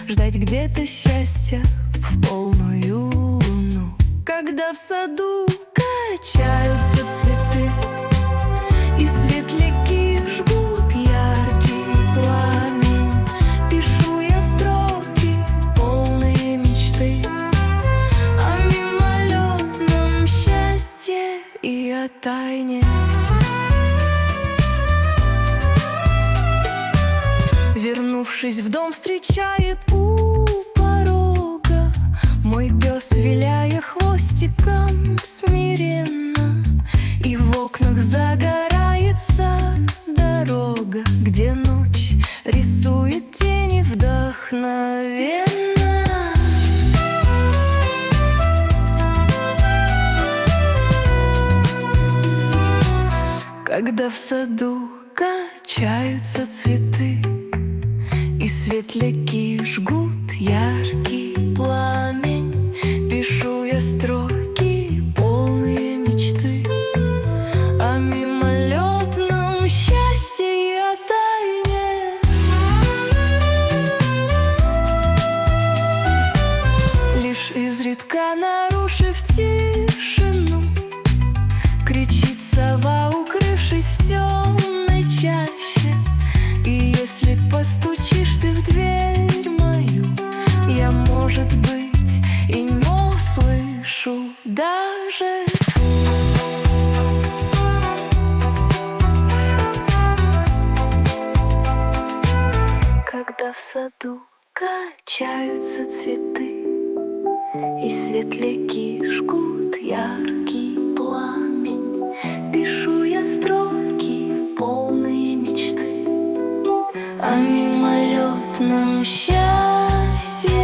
ждать где-то счастья в полную луну. Когда в саду качаются цветы и светляки жгут яркий пламень, пишу я строки, полные мечты о мимолетном счастье и о тайне. Вернувшись в дом, встречает у порога мой пес, виляя хвостиком смиренно, и в окнах загорается дорога, где ночь рисует тени вдохновенно. Когда в саду качаются цветы и светляки жгут яркий пламень, пишу я строки, полные мечты о мимолетном счастье и о тайне. Лишь изредка, нарушив тишину, кричит сова, укрывшись в темной чаще. И если постучишь ты в дверь мою, я, может быть, и не услышу даже. Когда в саду качаются цветы и светляки жгут яркий пламень, пишу я строки, полные мечты о мимолетном счастье